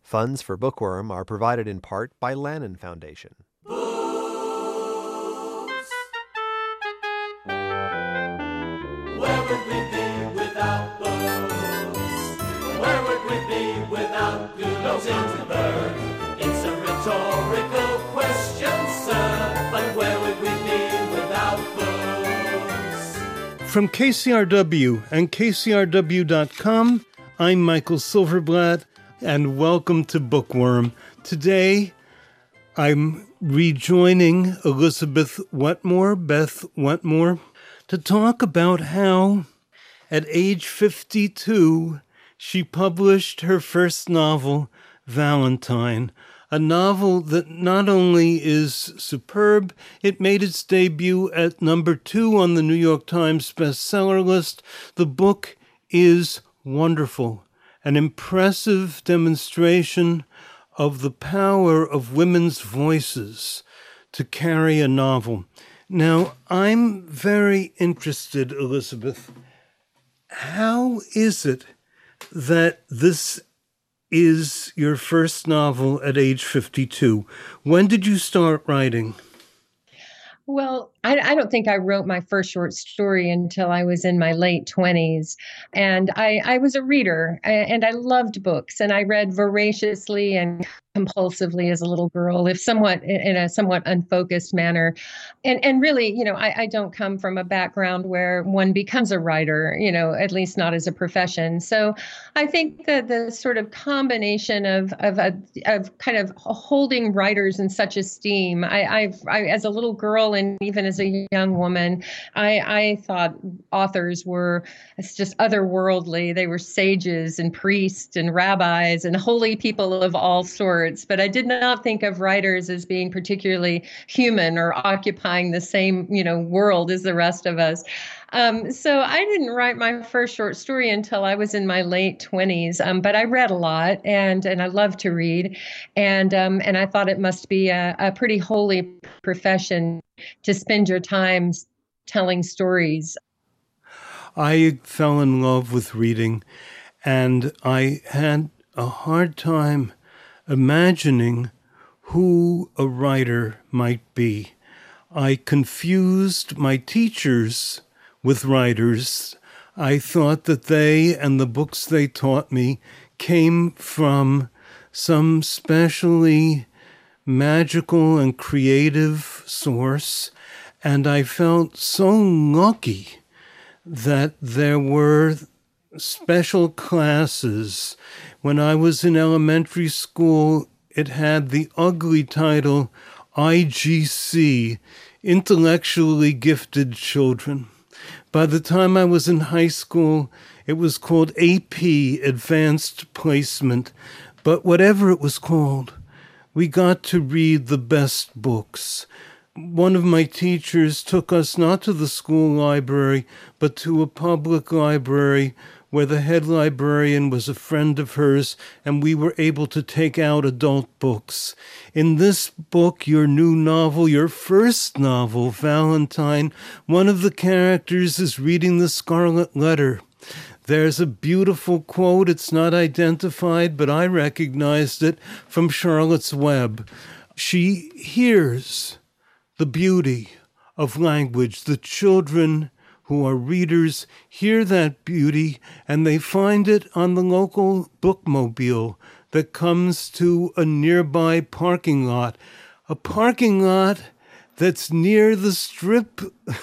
Funds for Bookworm are provided in part by Lannan Foundation. Where would we be without books? Where would we be without Gutenberg? It's a rhetorical question, sir, but where would we be without books? From KCRW and KCRW.com, I'm Michael Silverblatt, and welcome to Bookworm. Today, I'm rejoining Elizabeth Beth Wetmore, to talk about how, at age 52, she published her first novel, Valentine, a novel that not only is superb, it made its debut at number 2 on the New York Times bestseller list. The book is wonderful, an impressive demonstration of the power of women's voices to carry a novel. Now, I'm very interested, Elizabeth. How is it that this is your first novel at age 52? When did you start writing? Well, I don't think I wrote my first short story until I was in my late 20s. And I was a reader and I loved books, and I read voraciously and compulsively as a little girl, if somewhat in a somewhat unfocused manner. And really, I don't come from a background where one becomes a writer, at least not as a profession. So I think that the sort of combination of kind of holding writers in such esteem, I as a little girl and even as a young woman, I thought authors were just otherworldly. They were sages and priests and rabbis and holy people of all sorts. But I did not think of writers as being particularly human or occupying the same, world as the rest of us. So I didn't write my first short story until I was in my late 20s. But I read a lot, and I love to read, and I thought it must be a pretty holy profession to spend your time telling stories. I fell in love with reading, and I had a hard time imagining who a writer might be. I confused my teachers with writers. I thought that they and the books they taught me came from some specially magical and creative source, and I felt so lucky that there were special classes. When I was in elementary school, it had the ugly title IGC, Intellectually Gifted Children. By the time I was in high school, it was called AP, Advanced Placement. But whatever it was called, we got to read the best books. One of my teachers took us not to the school library, but to a public library where the head librarian was a friend of hers, and we were able to take out adult books. In this book, your new novel, your first novel, Valentine, one of the characters is reading the Scarlet Letter. There's a beautiful quote. It's not identified, but I recognized it from Charlotte's Web. She hears the beauty of language. The children who are readers hear that beauty, and they find it on the local bookmobile that comes to a nearby parking lot. A parking lot that's near the strip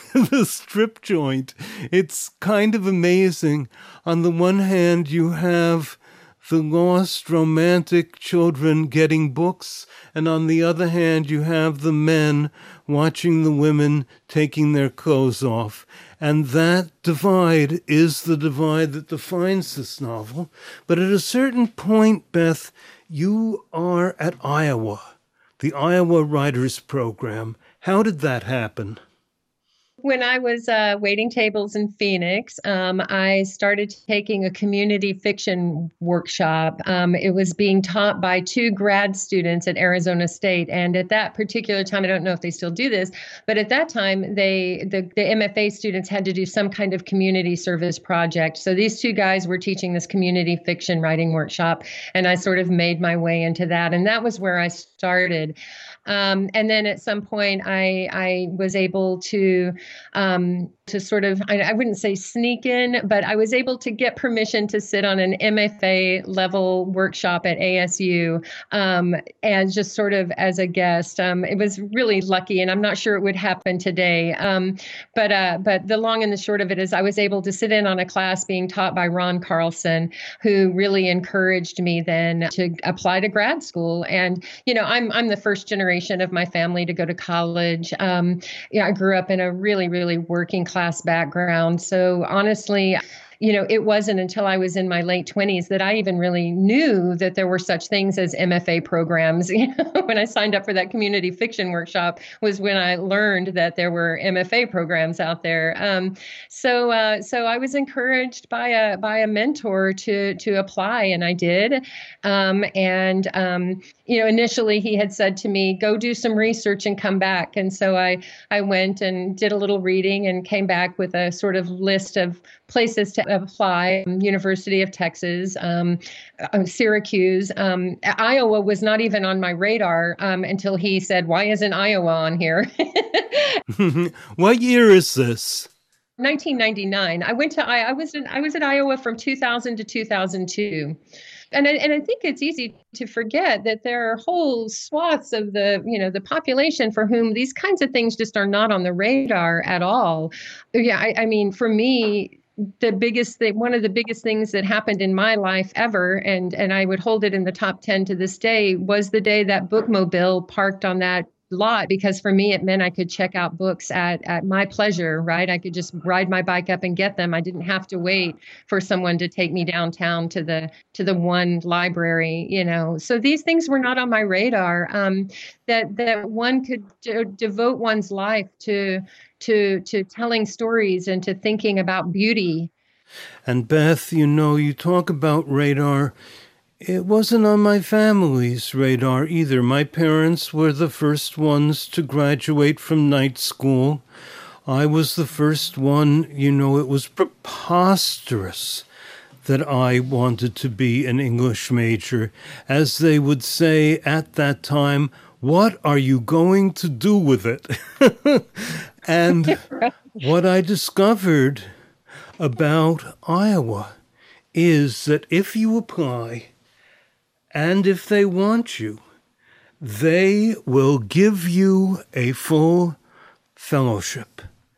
joint. It's kind of amazing. On the one hand, you have the lost romantic children getting books, and on the other hand, you have the men watching the women taking their clothes off. And that divide is the divide that defines this novel. But at a certain point, Beth, you are at Iowa, the Iowa Writers Program. How did that happen? When I was waiting tables in Phoenix, I started taking a community fiction workshop. It was being taught by two grad students at Arizona State. And at that particular time, I don't know if they still do this, but at that time, the MFA students had to do some kind of community service project. So these two guys were teaching this community fiction writing workshop, and I sort of made my way into that. And that was where I started. And then at some point, I was able to sort of, I wouldn't say sneak in, but I was able to get permission to sit on an MFA level workshop at ASU, and just sort of as a guest. It was really lucky, and I'm not sure it would happen today. But the long and the short of it is I was able to sit in on a class being taught by Ron Carlson, who really encouraged me then to apply to grad school. And, I'm the first generation of my family to go to college. I grew up in a really, really working class background. So honestly, it wasn't until I was in my late 20s that I even really knew that there were such things as MFA programs. When I signed up for that community fiction workshop was when I learned that there were MFA programs out there. So I was encouraged by a mentor to apply, and I did. Initially he had said to me, go do some research and come back. And so I went and did a little reading and came back with a sort of list of places to apply. University of Texas, Syracuse. Iowa was not even on my radar until he said, why isn't Iowa on here? What year is this? 1999. I was at Iowa from 2000 to 2002. And I think it's easy to forget that there are whole swaths of the population for whom these kinds of things just are not on the radar at all. Yeah, I mean, for me, one of the biggest things that happened in my life ever, and I would hold it in the top 10 to this day, was the day that Bookmobile parked on that lot, because for me, it meant I could check out books at my pleasure, right? I could just ride my bike up and get them. I didn't have to wait for someone to take me downtown to the one library, So these things were not on my radar, that one could devote one's life to telling stories and to thinking about beauty. And Beth, you talk about radar. It wasn't on my family's radar either. My parents were the first ones to graduate from night school. I was the first one. It was preposterous that I wanted to be an English major. As they would say at that time, what are you going to do with it? And what I discovered about Iowa is that if you apply, and if they want you, they will give you a full fellowship.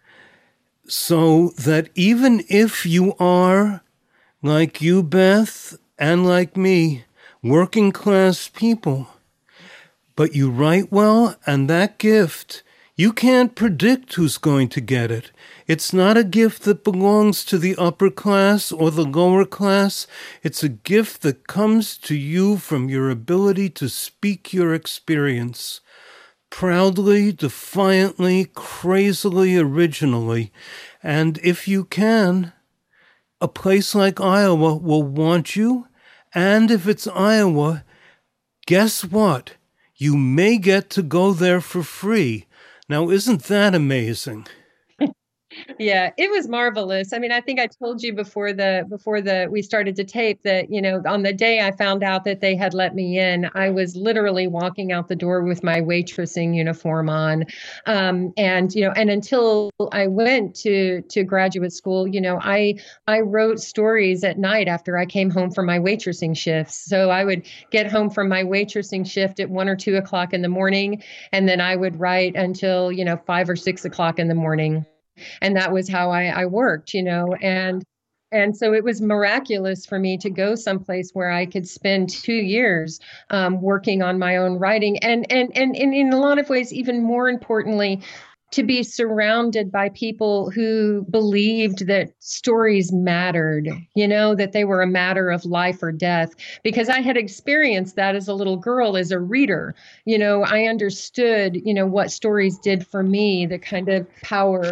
So that even if you are, like you, Beth, and like me, working class people, but you write well, and that gift, you can't predict who's going to get it. It's not a gift that belongs to the upper class or the lower class. It's a gift that comes to you from your ability to speak your experience. Proudly, defiantly, crazily, originally. And if you can, a place like Iowa will want you. And if it's Iowa, guess what? You may get to go there for free. Now, isn't that amazing? Yeah, it was marvelous. I mean, I think I told you before we started to tape that, on the day I found out that they had let me in, I was literally walking out the door with my waitressing uniform on. And until I went to graduate school, I wrote stories at night after I came home from my waitressing shifts. So I would get home from my waitressing shift at 1 or 2 o'clock in the morning, and then I would write until, 5 or 6 o'clock in the morning. And that was how I worked, and so it was miraculous for me to go someplace where I could spend 2 years working on my own writing. And in a lot of ways, even more importantly, to be surrounded by people who believed that stories mattered, that they were a matter of life or death, because I had experienced that as a little girl, as a reader. I understood, what stories did for me, the kind of power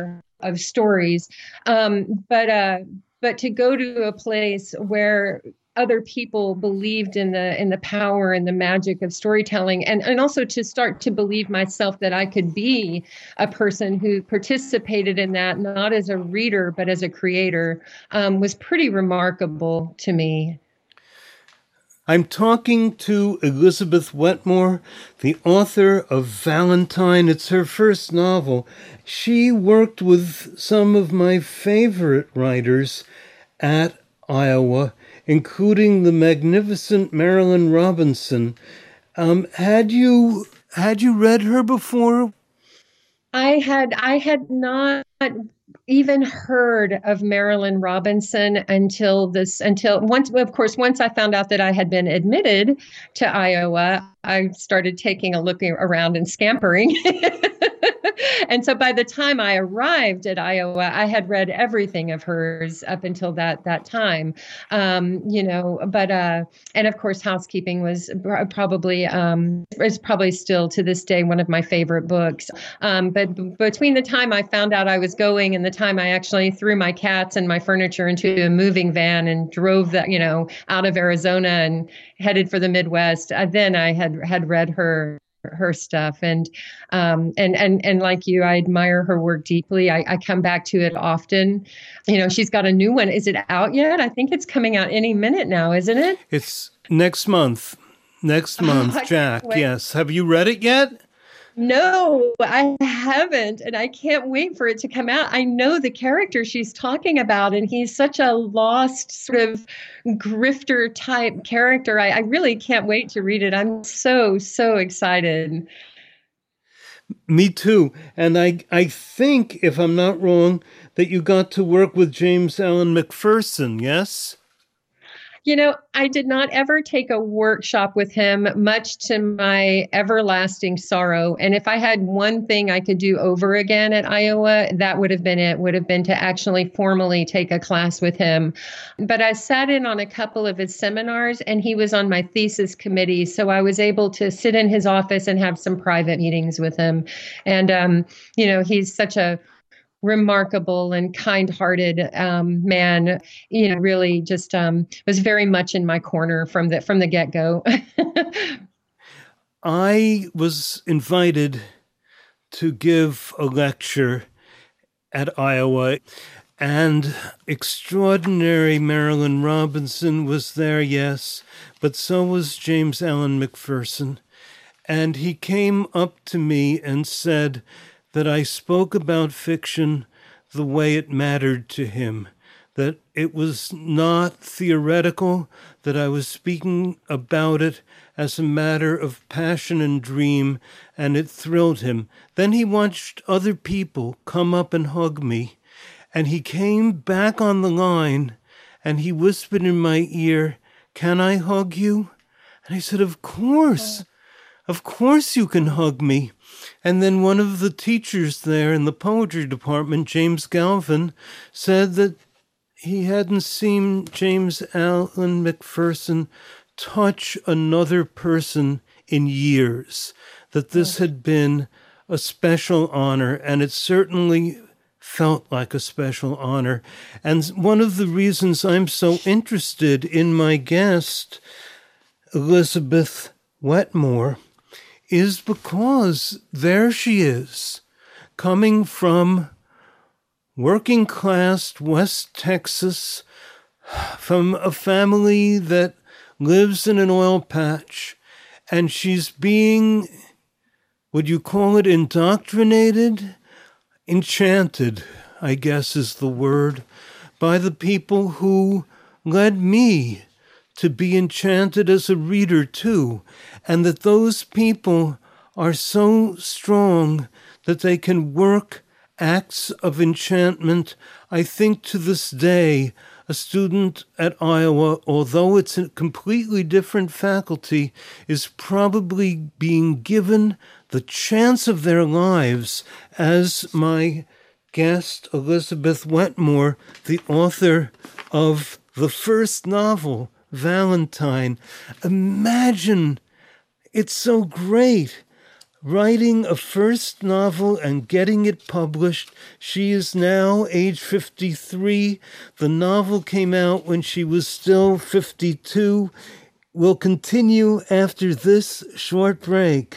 of stories. But to go to a place where other people believed in the power and the magic of storytelling, and also to start to believe myself that I could be a person who participated in that, not as a reader, but as a creator, was pretty remarkable to me. I'm talking to Elizabeth Wetmore, the author of Valentine. It's her first novel. She worked with some of my favorite writers at Iowa, including the magnificent Marilynne Robinson. Had you read her before? I had not even heard of Marilynne Robinson until once I found out that I had been admitted to Iowa, I started taking a look around and scampering. And so by the time I arrived at Iowa, I had read everything of hers up until that time, and of course, Housekeeping was probably is probably still to this day one of my favorite books. But between the time I found out I was going and the time I actually threw my cats and my furniture into a moving van and drove that, out of Arizona and headed for the Midwest, then I had read her stuff. And like you, I admire her work deeply. I come back to it often. She's got a new one. Is it out yet? I think it's coming out any minute now, isn't it? It's next month. Jack. Yes. Have you read it yet? No, I haven't, and I can't wait for it to come out. I know the character she's talking about, and he's such a lost sort of grifter type character. I really can't wait to read it. I'm so excited. Me too. And I think, if I'm not wrong, that you got to work with James Allen McPherson, yes? I did not ever take a workshop with him, much to my everlasting sorrow. And if I had one thing I could do over again at Iowa, that would have been it, would have been to actually formally take a class with him. But I sat in on a couple of his seminars, and he was on my thesis committee. So I was able to sit in his office and have some private meetings with him. And, he's such a remarkable and kind-hearted man, really just was very much in my corner from the get-go. I was invited to give a lecture at Iowa, and extraordinary Marilynne Robinson was there, yes, but so was James Allen McPherson. And he came up to me and said that I spoke about fiction the way it mattered to him, that it was not theoretical, that I was speaking about it as a matter of passion and dream, and it thrilled him. Then he watched other people come up and hug me, and he came back on the line, and he whispered in my ear, "Can I hug you?" And I said, Of course you can hug me." And then one of the teachers there in the poetry department, James Galvin, said that he hadn't seen James Allen McPherson touch another person in years, that this had been a special honor, and it certainly felt like a special honor. And one of the reasons I'm so interested in my guest, Elizabeth Wetmore, is because there she is, coming from working class West Texas, from a family that lives in an oil patch, and she's being, would you call it indoctrinated? Enchanted, I guess is the word, by the people who led me to be enchanted as a reader too, and that those people are so strong that they can work acts of enchantment. I think to this day, a student at Iowa, although it's a completely different faculty, is probably being given the chance of their lives, as my guest, Elizabeth Wetmore, the author of the first novel, Valentine. Imagine, it's so great. writing a first novel and getting it published. She is now age 53. The novel came out when she was still 52. We'll continue after this short break.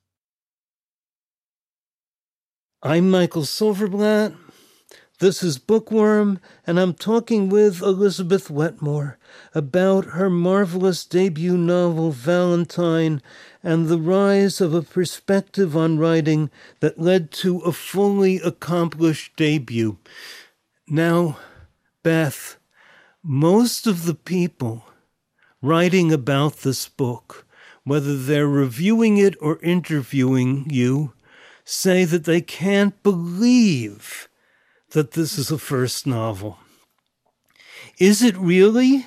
I'm Michael Silverblatt. This is Bookworm, and I'm talking with Elizabeth Wetmore about her marvelous debut novel, Valentine, and the rise of a perspective on writing that led to a fully accomplished debut. Now, Beth, most of the people writing about this book, whether they're reviewing it or interviewing you, say that they can't believe that this is a first novel. Is it really?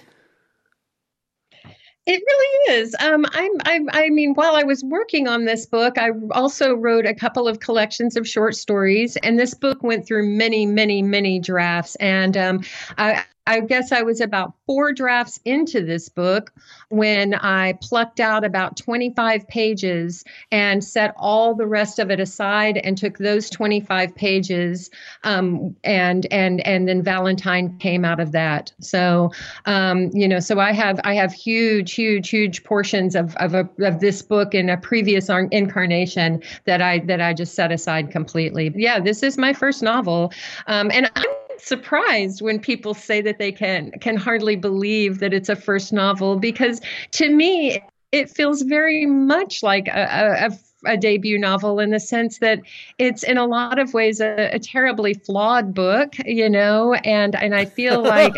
It really is. I mean, while I was working on this book, I also wrote a couple of collections of short stories, and this book went through many, many, many drafts. And I guess I was about 4 drafts into this book when I plucked out about 25 pages and set all the rest of it aside and took those 25 pages, and then Valentine came out of that. So, so I have huge portions of this book in a previous incarnation that I just set aside completely. Yeah, this is my first novel, and I'm surprised when people say that they can hardly believe that it's a first novel, because to me it feels very much like a debut novel, in the sense that it's in a lot of ways a terribly flawed book, and I feel like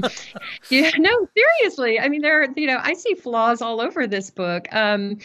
seriously, I mean, I see flaws all over this book. And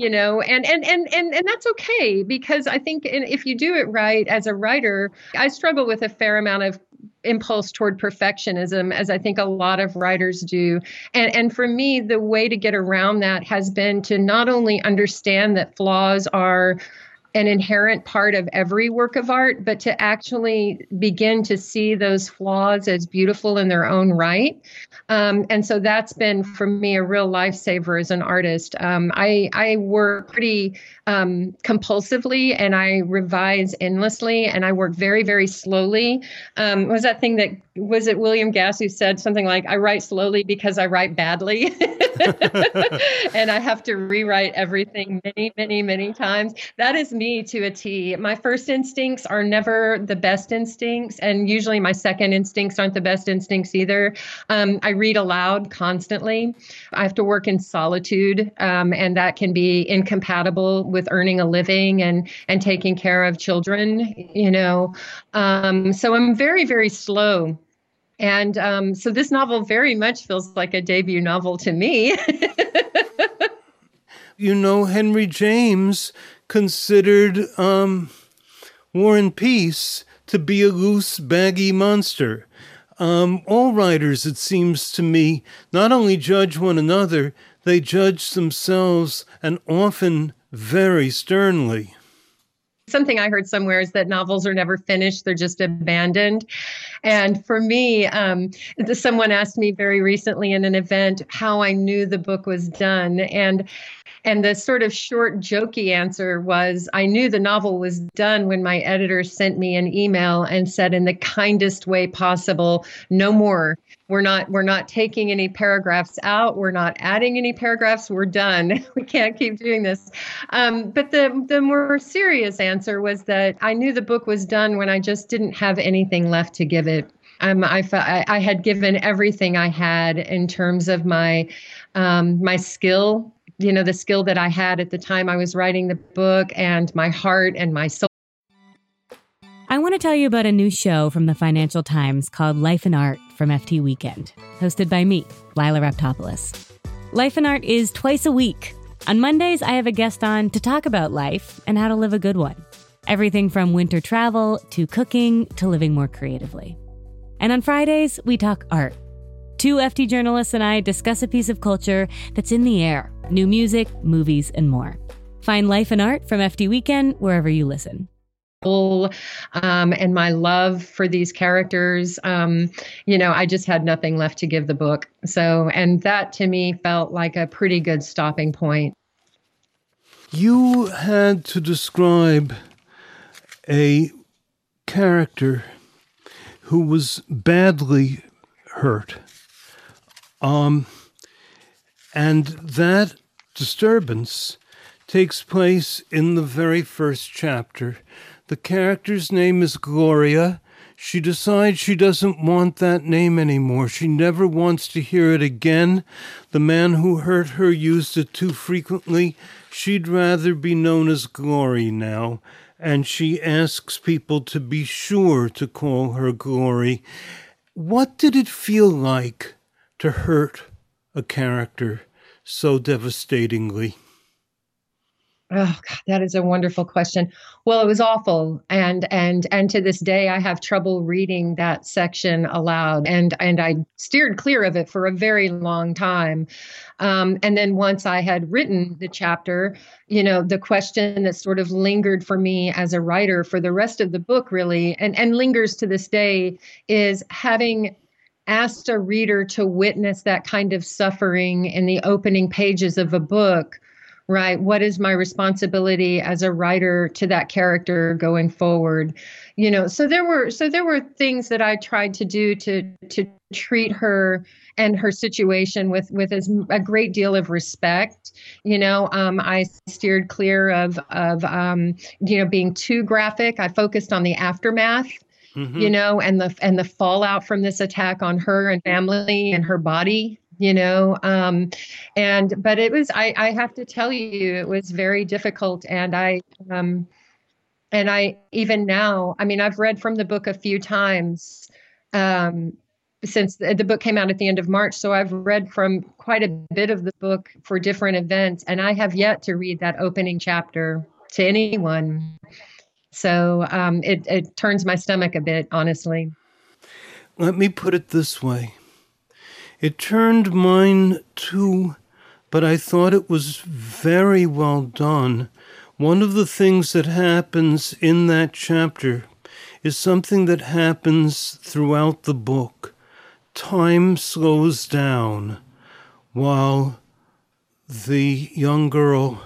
that's okay, because I think if you do it right as a writer, I struggle with a fair amount of impulse toward perfectionism, as I think a lot of writers do. And for me, the way to get around that has been to not only understand that flaws are an inherent part of every work of art, but to actually begin to see those flaws as beautiful in their own right. And so that's been, for me, a real lifesaver as an artist. I work pretty compulsively, and I revise endlessly, and I work very, very slowly. Was it William Gass who said something like, I write slowly because I write badly? And I have to rewrite everything many, many, many times. That is me to a T. My first instincts are never the best instincts, and usually my second instincts aren't the best instincts either. I read aloud constantly. I have to work in solitude, and that can be incompatible with earning a living and taking care of children, So I'm very, very slow. And so this novel very much feels like a debut novel to me. Henry James considered War and Peace to be a loose, baggy monster. All writers, it seems to me, not only judge one another, they judge themselves, and often very sternly. Something I heard somewhere is that novels are never finished, they're just abandoned. And for me, someone asked me very recently in an event how I knew the book was done. And the sort of short, jokey answer was, I knew the novel was done when my editor sent me an email and said, in the kindest way possible, no more. We're not taking any paragraphs out. We're not adding any paragraphs. We're done. We can't keep doing this. But the more serious answer was that I knew the book was done when I just didn't have anything left to give it. I had given everything I had in terms of my skill, the skill that I had at the time I was writing the book, and my heart and my soul. I want to tell you about a new show from the Financial Times called Life and Art from FT Weekend, hosted by me, Lila Raptopoulos. Life and Art is twice a week. On Mondays, I have a guest on to talk about life and how to live a good one. Everything from winter travel to cooking to living more creatively. And on Fridays, we talk art. 2 FT journalists and I discuss a piece of culture that's in the air, new music, movies, and more. Find Life and Art from FT Weekend wherever you listen. And my love for these characters, I just had nothing left to give the book. So, and that to me felt like a pretty good stopping point. You had to describe a character who was badly hurt. And that disturbance takes place in the very first chapter. The character's name is Gloria. She decides she doesn't want that name anymore. She never wants to hear it again. The man who hurt her used it too frequently. She'd rather be known as Glory now, and she asks people to be sure to call her Glory. What did it feel like to hurt a character so devastatingly? Oh God, that is a wonderful question. Well, it was awful, and to this day, I have trouble reading that section aloud, and I steered clear of it for a very long time. And then once I had written the chapter, the question that sort of lingered for me as a writer for the rest of the book, really, and lingers to this day, is having asked a reader to witness that kind of suffering in the opening pages of a book. Right. What is my responsibility as a writer to that character going forward? So there were things that I tried to do to treat her and her situation with a great deal of respect. I steered clear of being too graphic. I focused on the aftermath. Mm-hmm. and the fallout from this attack on her and family and her body. But it was, I have to tell you, it was very difficult. And I even now, I've read from the book a few times, since the book came out at the end of March. So I've read from quite a bit of the book for different events, and I have yet to read that opening chapter to anyone. So, it turns my stomach a bit, honestly. Let me put it this way. It turned mine too, but I thought it was very well done. One of the things that happens in that chapter is something that happens throughout the book. Time slows down while the young girl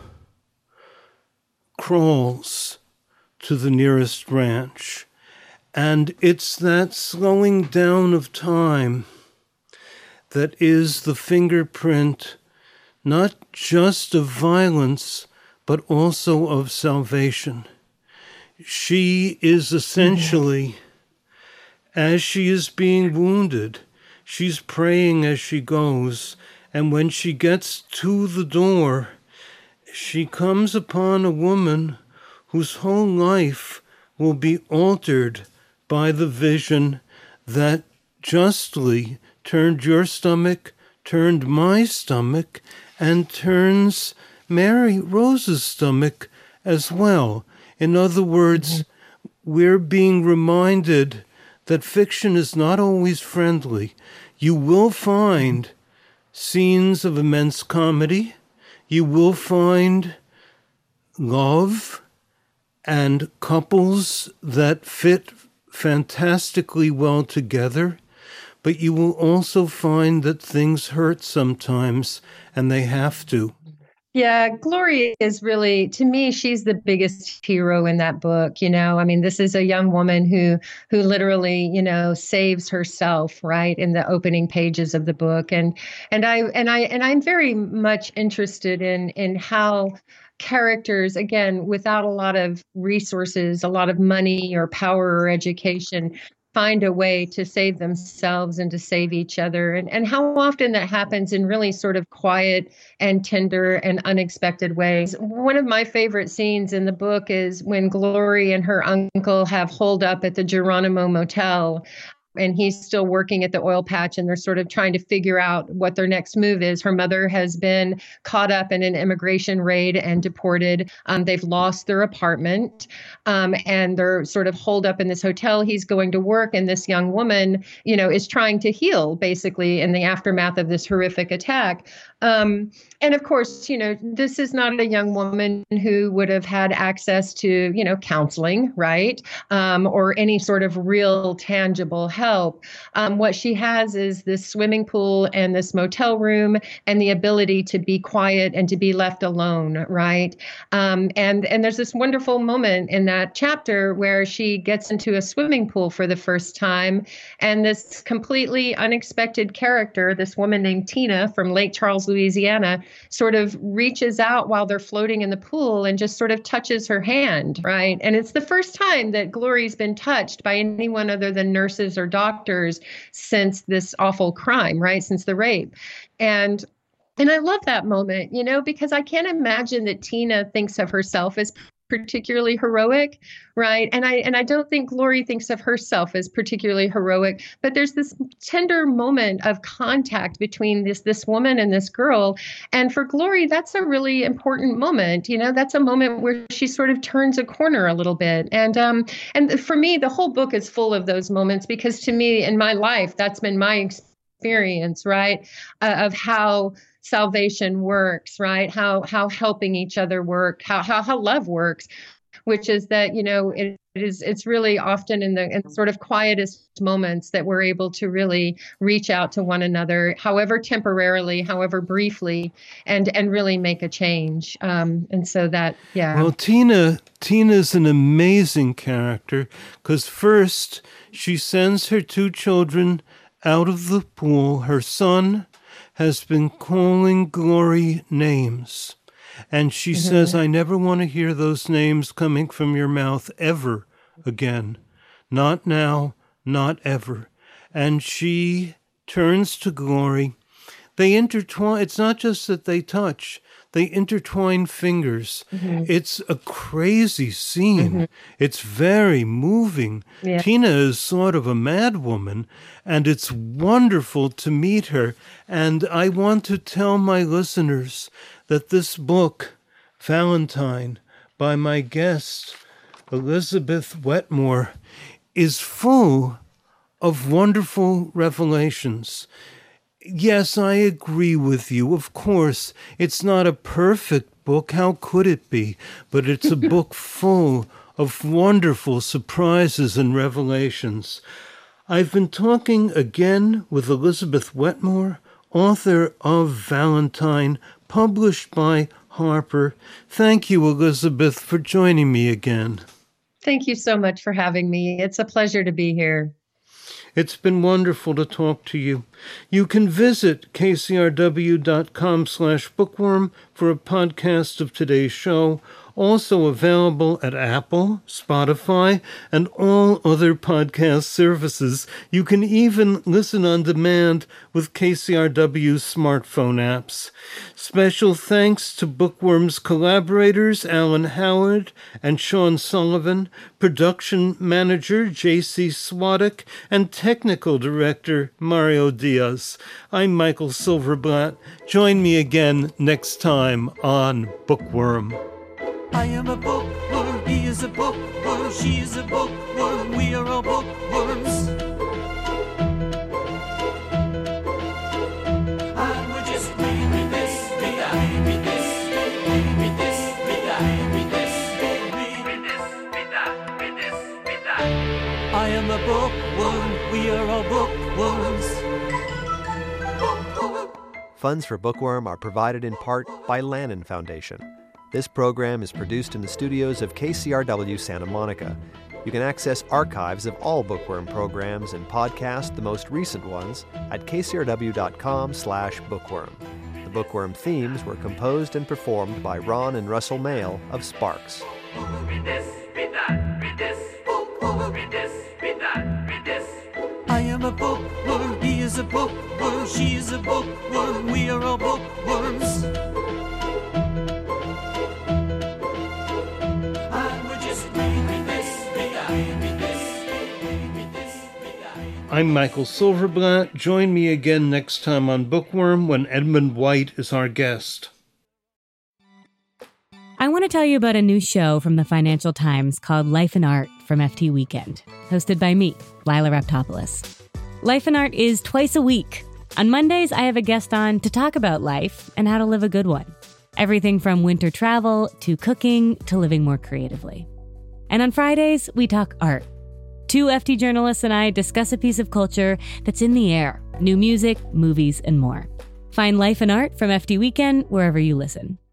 crawls to the nearest ranch. And it's that slowing down of time that is the fingerprint, not just of violence, but also of salvation. She is essentially, as she is being wounded, she's praying as she goes, and when she gets to the door, she comes upon a woman whose whole life will be altered by the vision that justly turned your stomach, turned my stomach, and turns Mary Rose's stomach as well. In other words, we're being reminded that fiction is not always friendly. You will find scenes of immense comedy. You will find love and couples that fit fantastically well together. But you will also find that things hurt sometimes, and they have to. Yeah, Gloria is really, to me, she's the biggest hero in that book. This is a young woman who literally, saves herself, right, in the opening pages of the book. And I'm very much interested in how characters, again, without a lot of resources, a lot of money or power or education, find a way to save themselves and to save each other, and how often that happens in really sort of quiet and tender and unexpected ways. One of my favorite scenes in the book is when Glory and her uncle have holed up at the Geronimo Motel, and he's still working at the oil patch, and they're sort of trying to figure out what their next move is. Her mother has been caught up in an immigration raid and deported. They've lost their apartment, and they're sort of holed up in this hotel. He's going to work, and this young woman, is trying to heal, basically, in the aftermath of this horrific attack. And of course, this is not a young woman who would have had access to, counseling, right? Or any sort of real tangible help. help. What she has is this swimming pool and this motel room and the ability to be quiet and to be left alone, right? And there's this wonderful moment in that chapter where she gets into a swimming pool for the first time, and this completely unexpected character, this woman named Tina from Lake Charles, Louisiana, sort of reaches out while they're floating in the pool and just sort of touches her hand, right? And it's the first time that Glory's been touched by anyone other than nurses or doctors since this awful crime, right? Since the rape. And I love that moment, because I can't imagine that Tina thinks of herself as particularly heroic, right? And I don't think Glory thinks of herself as particularly heroic, but there's this tender moment of contact between this woman and this girl. And for Glory, that's a really important moment. That's a moment where she sort of turns a corner a little bit. And for me, the whole book is full of those moments, because to me, in my life, that's been my experience, right? Of how salvation works, right? How helping each other work, how love works, which is that, it's really often in the sort of quietest moments that we're able to really reach out to one another, however temporarily, however briefly, and really make a change. And so that, yeah. Well, Tina's an amazing character, because first she sends her 2 children out of the pool. Her son has been calling Glory names. And she says, I never want to hear those names coming from your mouth ever again. Not now, not ever. And she turns to Glory. They intertwine. It's not just that they touch. They intertwine fingers. It's a crazy scene. It's very moving. Yeah. Tina is sort of a madwoman, and it's wonderful to meet her. And I want to tell my listeners that this book, Valentine, by my guest, Elizabeth Wetmore, is full of wonderful revelations. Yes, I agree with you. Of course, it's not a perfect book. How could it be? But it's a book full of wonderful surprises and revelations. I've been talking again with Elizabeth Wetmore, author of Valentine, published by Harper. Thank you, Elizabeth, for joining me again. Thank you so much for having me. It's a pleasure to be here. It's been wonderful to talk to you. You can visit kcrw.com/bookworm for a podcast of today's show, also available at Apple, Spotify, and all other podcast services. You can even listen on demand with KCRW's smartphone apps. Special thanks to Bookworm's collaborators Alan Howard and Sean Sullivan, production manager J.C. Swadek, and technical director Mario Diaz. I'm Michael Silverblatt. Join me again next time on Bookworm. I am a bookworm, he is a bookworm, she is a bookworm, we are all bookworms. And we're just read this, read that, read this, read this, read that, read this, read this, read that, read this, read that. I am a bookworm, we are all bookworms. Funds for Bookworm are provided in part by Lannan Foundation. This program is produced in the studios of KCRW Santa Monica. You can access archives of all Bookworm programs and podcast the most recent ones at kcrw.com/bookworm. The Bookworm themes were composed and performed by Ron and Russell Mail of Sparks. Read this, read that, read this, read this, read that, read this. I am a bookworm, he is a bookworm, she is a bookworm, we are all bookworms. I'm Michael Silverblatt. Join me again next time on Bookworm when Edmund White is our guest. I want to tell you about a new show from the Financial Times called Life and Art from FT Weekend, hosted by me, Lila Raptopoulos. Life and Art is twice a week. On Mondays, I have a guest on to talk about life and how to live a good one. Everything from winter travel to cooking to living more creatively. And on Fridays, we talk art. Two FT journalists and I discuss a piece of culture that's in the air, new music, movies, and more. Find Life and Art from FT Weekend wherever you listen.